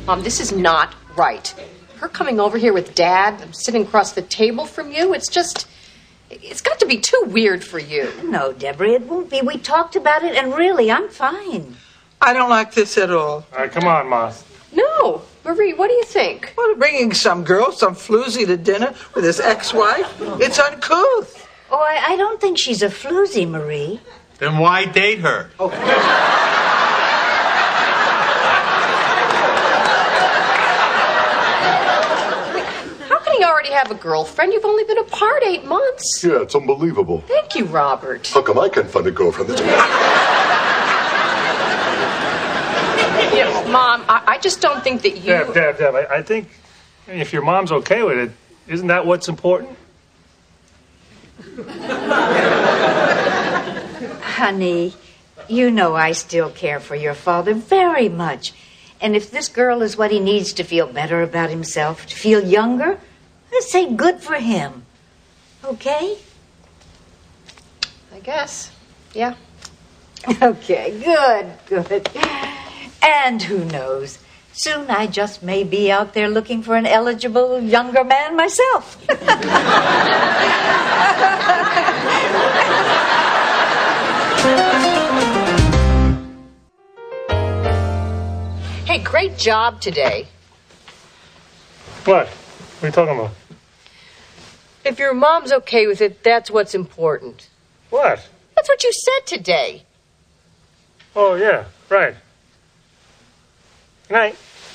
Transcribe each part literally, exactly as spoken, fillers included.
Mom, this is not right. Her coming over here with Dad, sitting across the table from you, it's just... It's got to be too weird for you. No, Deborah, it won't be. We talked about it, and really, I'm fine. I don't like this at all. All right, come on, Ma. No. Marie, what do you think? Well, bringing some girl, some floozy to dinner with his ex-wife, it's uncouth. Oh, I, I don't think she's a floozy, Marie. Then why date her? Oh. How can he already have a girlfriend? You've only been apart eight months. Yeah, it's unbelievable. Thank you, Robert. How come I can't find a girlfriend that's... Yeah, Mom, I, I just don't think that you... Deb, Deb, Deb, I, I think if your mom's okay with it, isn't that what's important? Honey, you know I still care for your father very much. And if this girl is what he needs to feel better about himself, to feel younger, let's say good for him. Okay? I guess. Yeah. Okay, good, good. And who knows? Soon I just may be out there looking for an eligible younger man myself. Hey, great job today. What? What are you talking about? If your mom's okay with it, that's what's important. What? That's what you said today. Oh, yeah, right. Good night.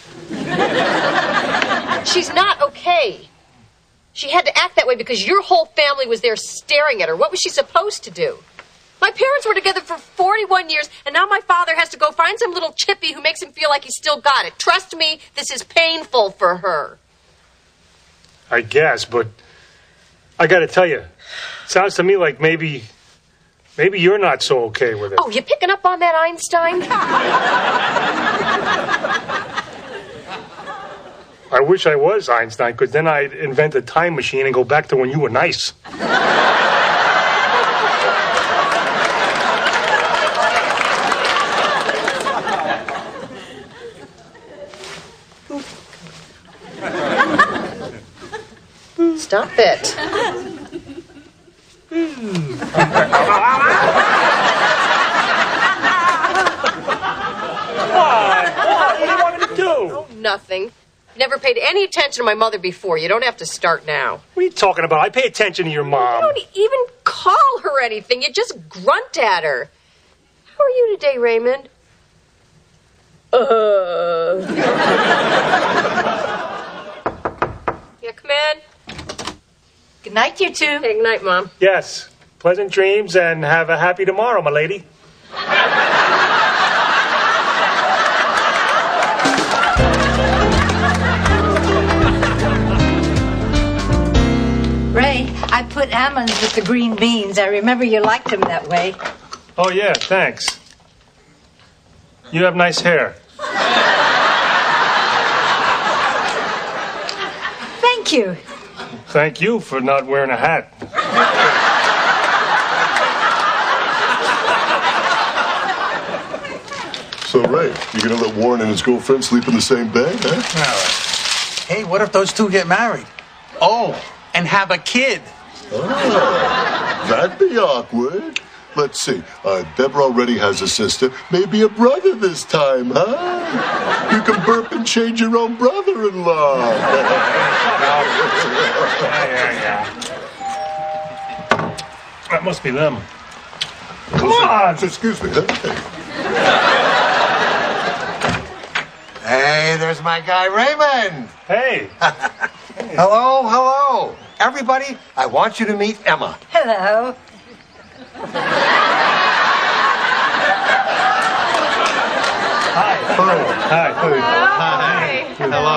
She's not okay. She had to act that way because your whole family was there staring at her. What was she supposed to do? My parents were together for forty-one years, and now my father has to go find some little chippy who makes him feel like he's still got it. Trust me, this is painful for her. I guess, but I gotta tell you, sounds to me like maybe, maybe you're not so okay with it. Oh, you picking up on that, Einstein? I wish I was Einstein, because then I'd invent a time machine and go back to when you were nice. Stop it. What? What do you want me to do? Oh, nothing. You never paid any attention to my mother before. You don't have to start now. What are you talking about? I pay attention to your mom. You don't even call her anything. You just grunt at her. How are you today, Raymond? Uh. Yeah, come in. Good night, you two. Hey, good night, Mom. Yes. Pleasant dreams and have a happy tomorrow, my lady. Ray, I put almonds with the green beans. I remember you liked them that way. Oh, yeah, thanks. You have nice hair. Thank you. Thank you for not wearing a hat. So, Ray, you gonna let Warren and his girlfriend sleep in the same bed, huh? Hey, what if those two get married? Oh, and have a kid. Oh, that'd be awkward. Let's see. Uh, Deborah already has a sister. Maybe a brother this time, huh? You can burp and change your own brother-in-law. Yeah, yeah, yeah. That must be them. Come on! Excuse me. Huh? Hey, there's my guy Raymond. Hey. Hello, hello. Everybody, I want you to meet Emma. Hello. Hi. Hi. Hi. Hi. Hello.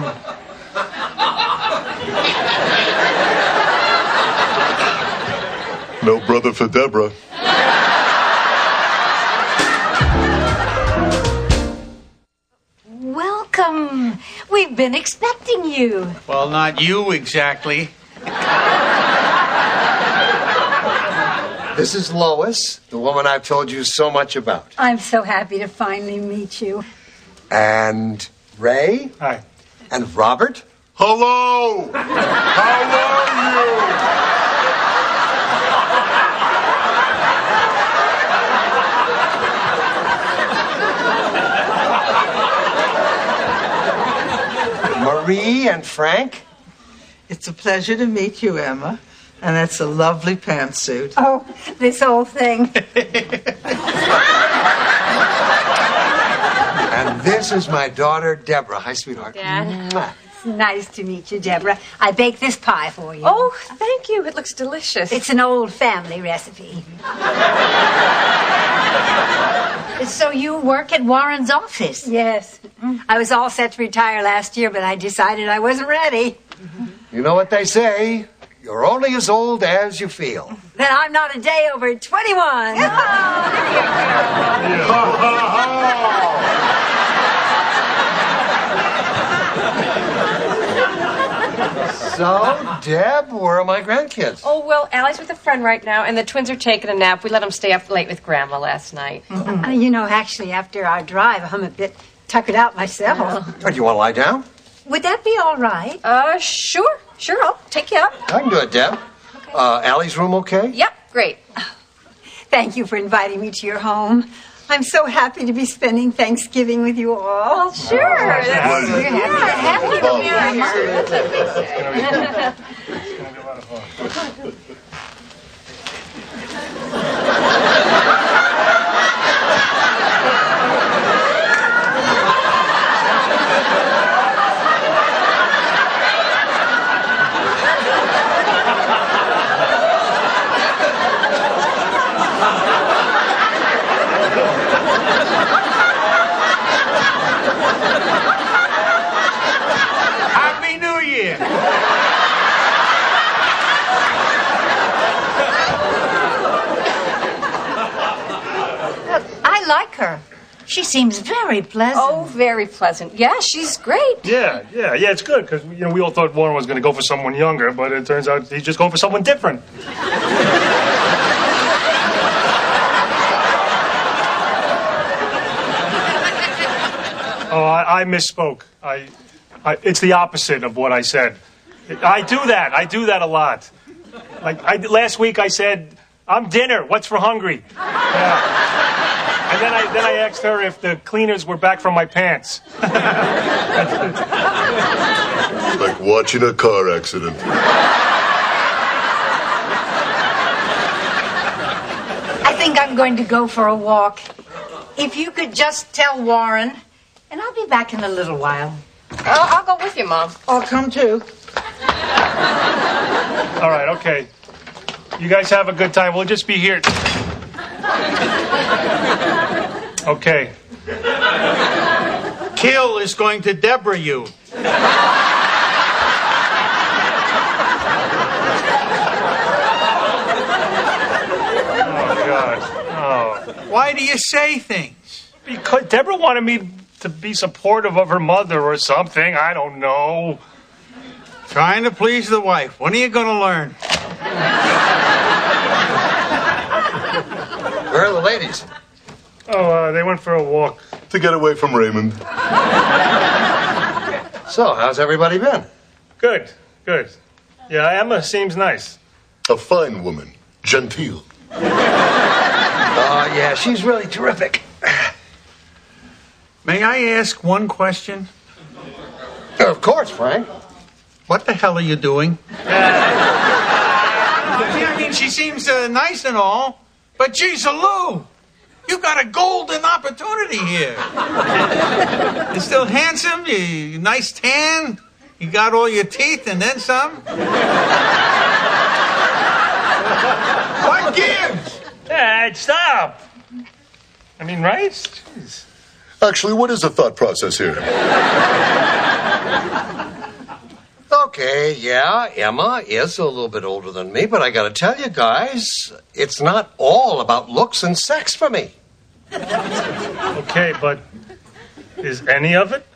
No brother for Deborah. Welcome. We've been expecting you. Well, not you exactly. This is Lois, the woman I've told you so much about. I'm so happy to finally meet you. And Ray. Hi. And Robert. Hello! How are you? Marie and Frank. It's a pleasure to meet you, Emma. And that's a lovely pantsuit. Oh, this old thing. And this is my daughter, Deborah. Hi, sweetheart. Dad. Mwah. It's nice to meet you, Deborah. I baked this pie for you. Oh, thank you. It looks delicious. It's an old family recipe. So you work at Warren's office? Yes. I was all set to retire last year, but I decided I wasn't ready. You know what they say? You're only as old as you feel. Then I'm not a day over twenty-one. So, Deb, where are my grandkids? Oh, well, Allie's with a friend right now, and the twins are taking a nap. We let them stay up late with Grandma last night. Mm-hmm. Uh, you know, actually, after our drive, I'm a bit tuckered out myself. Oh, do you want to lie down? Would that be all right? Uh, sure. Sure, I'll take you up. I can do it, Deb. Okay. Uh, Allie's room okay? Yep, great. Thank you for inviting me to your home. I'm so happy to be spending Thanksgiving with you all. Well, sure. That's, That's we're happy to be here. Happy New Year! I like her. She seems very pleasant. Oh, very pleasant. Yeah, she's great. Yeah, yeah, yeah, it's good, because, you know, we all thought Warren was going to go for someone younger, but it turns out he's just going for someone different. Oh, I, I misspoke. I, I, it's the opposite of what I said. I do that. I do that a lot. Like, I, last week I said, I'm dinner. What's for hungry? Yeah. And then I then I asked her if the cleaners were back from my pants. Like watching a car accident. I think I'm going to go for a walk. If you could just tell Warren, and I'll be back in a little while. I'll, I'll go with you, Mom. I'll come too. All right, okay. You guys have a good time. We'll just be here. Okay. Kill is going to Deborah you. Oh, God. Oh. Why do you say things? Because Deborah wanted me to be supportive of her mother or something. I don't know. Trying to please the wife. When are you going to learn? Where are the ladies? Oh, uh, they went for a walk. To get away from Raymond. So, how's everybody been? Good, good. Yeah, Emma seems nice. A fine woman. Genteel. Oh, yeah, she's really terrific. May I ask one question? Of course, Frank. What the hell are you doing? I mean, she seems uh, nice and all, but geez, Lou, you got a golden opportunity here. You're still handsome, you nice tan, you got all your teeth and then some. What gives? Dad, stop. I mean, right? Jeez. Actually, what is the thought process here? Okay, yeah, Emma is a little bit older than me, but I gotta tell you guys, it's not all about looks and sex for me. Okay, but is any of it?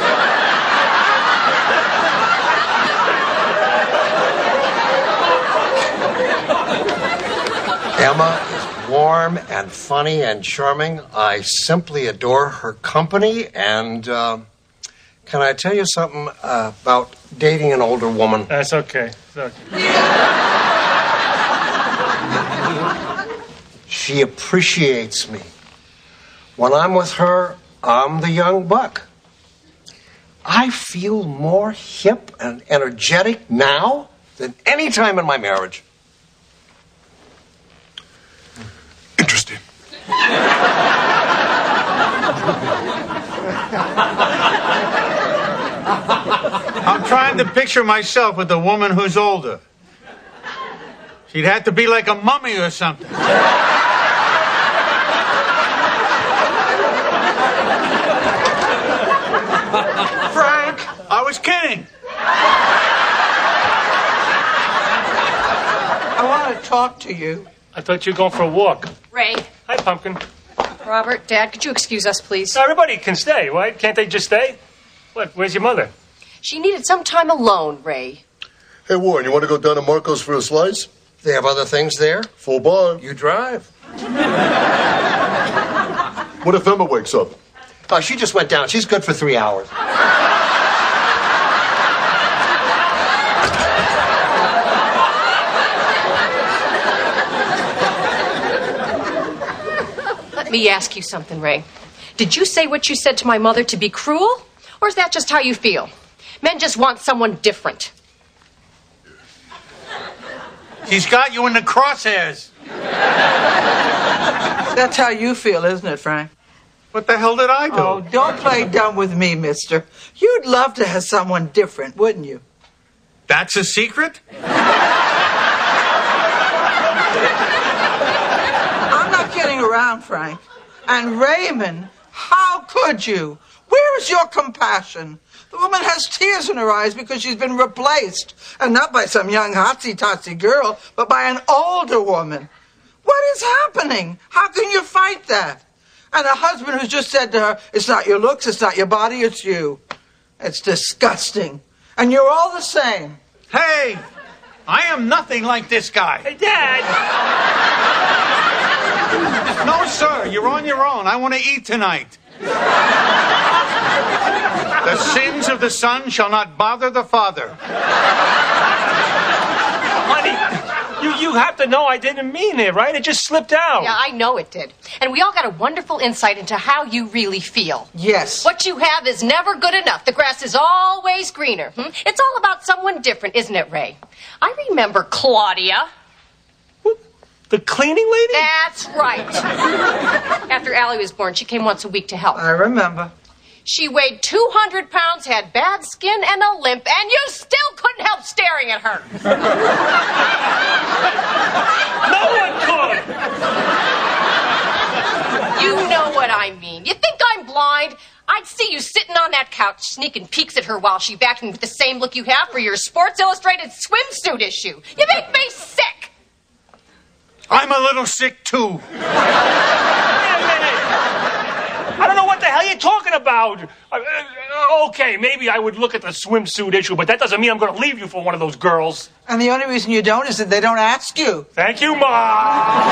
Emma is warm and funny and charming. I simply adore her company, and uh, can I tell you something uh, about dating an older woman? That's okay. It's okay. She appreciates me. When I'm with her, I'm the young buck. I feel more hip and energetic now than any time in my marriage. Interesting. I'm trying to picture myself with a woman who's older. She'd have to be like a mummy or something. Frank, I was kidding. I want to talk to you. I thought you were going for a walk. Ray, Hi, Pumpkin. Robert, Dad, could you excuse us, please? Everybody can stay, right? Can't they just stay? What? Where's your mother? She needed some time alone, Ray. Hey, Warren, you want to go down to Marco's for a slice? They have other things there. Full bar. You drive. What if Emma wakes up? Oh, she just went down. She's good for three hours. Let me ask you something, Ray. Did you say what you said to my mother to be cruel? Or is that just how you feel? Men just want someone different. She's got you in the crosshairs. That's how you feel, isn't it, Frank? What the hell did I do? Oh, don't play dumb with me, mister. You'd love to have someone different, wouldn't you? That's a secret? I'm not kidding around, Frank. And Raymond, how could you? Where is your compassion? The woman has tears in her eyes because she's been replaced. And not by some young hotsy-totsy girl, but by an older woman. What is happening? How can you fight that? And a husband who's just said to her, it's not your looks, it's not your body, it's you. It's disgusting. And you're all the same. Hey, I am nothing like this guy. Hey, Dad! No, sir, you're on your own. I want to eat tonight. The sins of the son shall not bother the father. Honey, you, you have to know I didn't mean it, right? It just slipped out. Yeah, I know it did. And we all got a wonderful insight into how you really feel. Yes. What you have is never good enough. The grass is always greener. Hmm? It's all about someone different, isn't it, Ray? I remember Claudia. The cleaning lady? That's right. After Allie was born, she came once a week to help. I remember. She weighed two hundred pounds, had bad skin, and a limp, and you still couldn't help staring at her. No one could! You know what I mean. You think I'm blind? I'd see you sitting on that couch sneaking peeks at her while she vacuumed with the same look you have for your Sports Illustrated swimsuit issue. You make me sick! I'm a little sick, too. Wait a minute! I don't know what the hell you're talking about. Uh, uh, okay, maybe I would look at the swimsuit issue, but that doesn't mean I'm going to leave you for one of those girls. And the only reason you don't is that they don't ask you. Thank you, Mom!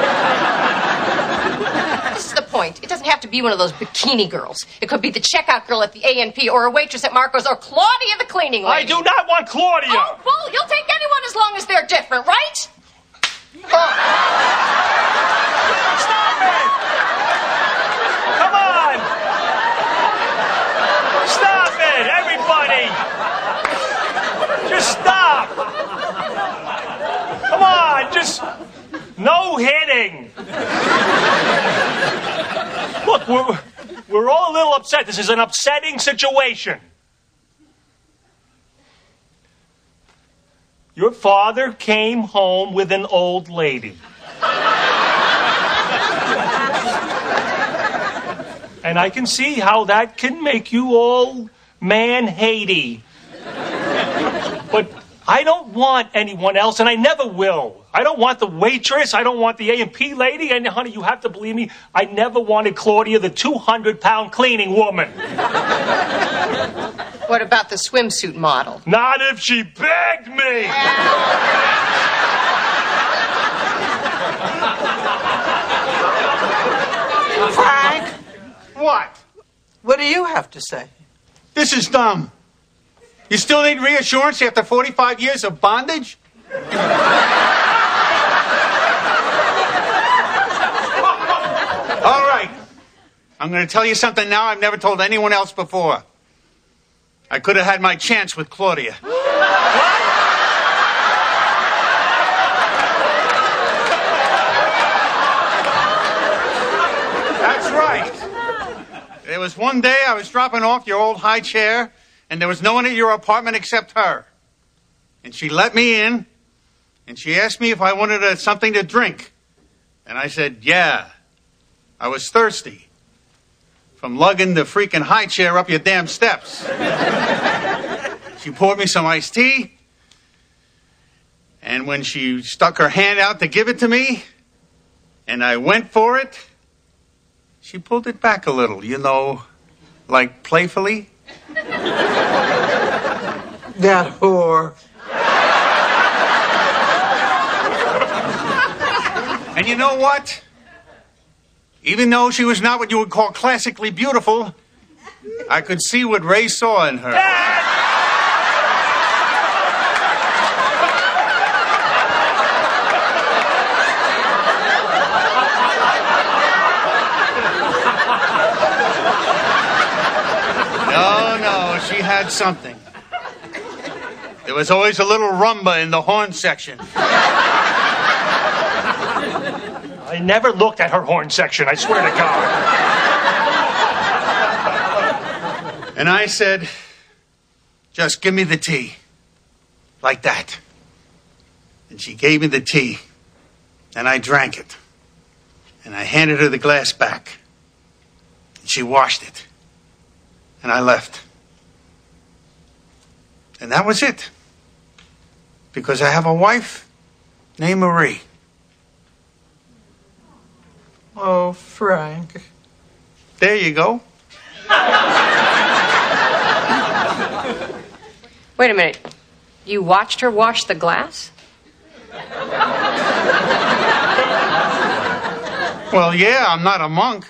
This is the point. It doesn't have to be one of those bikini girls. It could be the checkout girl at the A and P, or a waitress at Marco's, or Claudia the cleaning lady. I do not want Claudia! Oh, well, you'll take anyone as long as they're different, right? Stop it! Come on! Stop it, everybody! Just stop! Come on, just no hitting. Look, we're, we're all a little upset. This is an upsetting situation. Your father came home with an old lady. And I can see how that can make you all man-hatey. But I don't want anyone else, and I never will. I don't want the waitress. I don't want the A and P lady. And, honey, you have to believe me, I never wanted Claudia, the two hundred pound cleaning woman. What about the swimsuit model? Not if she begged me. Frank, What? what do you have to say? This is dumb. You still need reassurance after forty-five years of bondage? All right. I'm going to tell you something now I've never told anyone else before. I could have had my chance with Claudia. That's right. There was one day I was dropping off your old high chair, and there was no one at your apartment except her. And she let me in, and she asked me if I wanted uh, something to drink. And I said, yeah. I was thirsty from lugging the freaking high chair up your damn steps. She poured me some iced tea, and when she stuck her hand out to give it to me, and I went for it, she pulled it back a little, you know, like playfully. That whore. And you know what? Even though she was not what you would call classically beautiful, I could see what Ray saw in her. No, no, she had something. There was always a little rumba in the horn section. I never looked at her horn section, I swear to God. And I said, just give me the tea. Like that. And she gave me the tea. And I drank it. And I handed her the glass back. And she washed it. And I left. And that was it. Because I have a wife named Marie. Oh, Frank. There you go. Wait a minute. You watched her wash the glass? Well, yeah, I'm not a monk.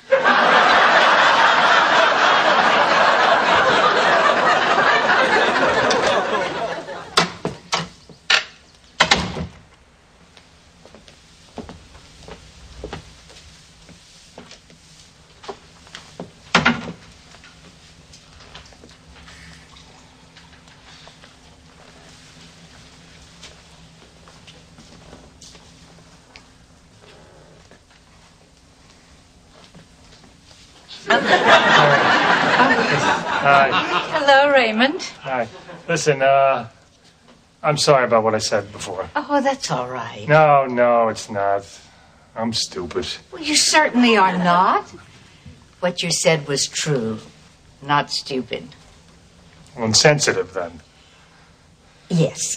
Hi. Hello, Raymond. Hi. Listen, uh, I'm sorry about what I said before. Oh, that's all right. No, no, it's not. I'm stupid. Well, you certainly are not. What you said was true, not stupid. Well, insensitive, then. Yes.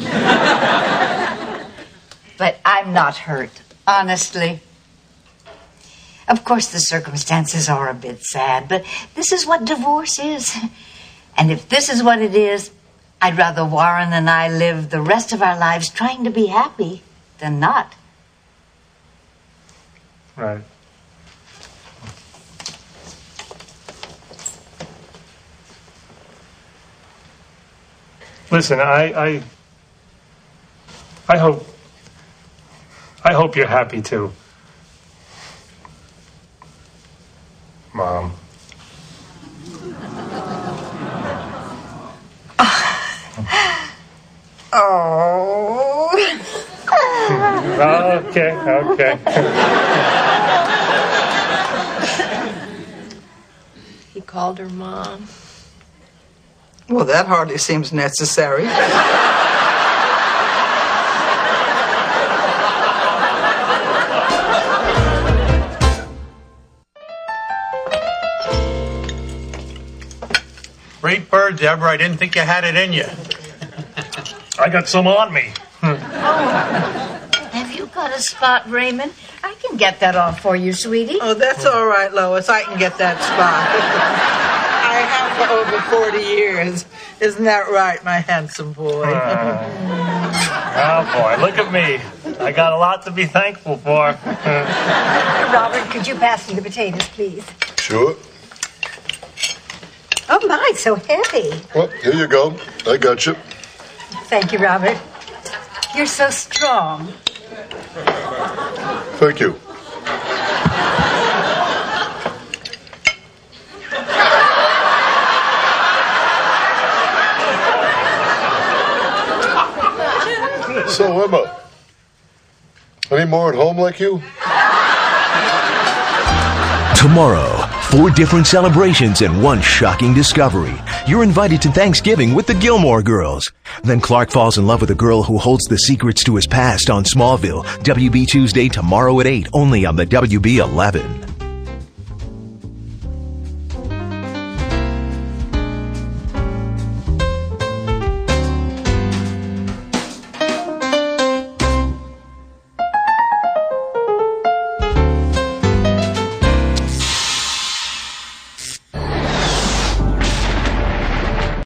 But I'm not hurt, honestly. Of course, the circumstances are a bit sad, but this is what divorce is. And if this is what it is, I'd rather Warren and I live the rest of our lives trying to be happy than not. Right. Listen, I, I, I hope, I hope you're happy too, Mom. Oh. Okay, okay. He called her Mom. Well, that hardly seems necessary. Great bird, Deborah. I didn't think you had it in you. I got some on me. Have you got a spot, Raymond? I can get that off for you, sweetie. Oh, that's all right, Lois. I can get that spot. I have for over forty years. Isn't that right, my handsome boy? Uh, oh, boy, look at me. I got a lot to be thankful for. Robert, could you pass me the potatoes, please? Sure. Oh, Oh, my, so heavy. Well, here you go. I got you. Thank you, Robert. You're so strong. Thank you. So, Emma, any more at home like you? Tomorrow, four different celebrations and one shocking discovery. You're invited to Thanksgiving with the Gilmore Girls. Then Clark falls in love with a girl who holds the secrets to his past on Smallville. W B Tuesday tomorrow at eight, only on the W B eleven.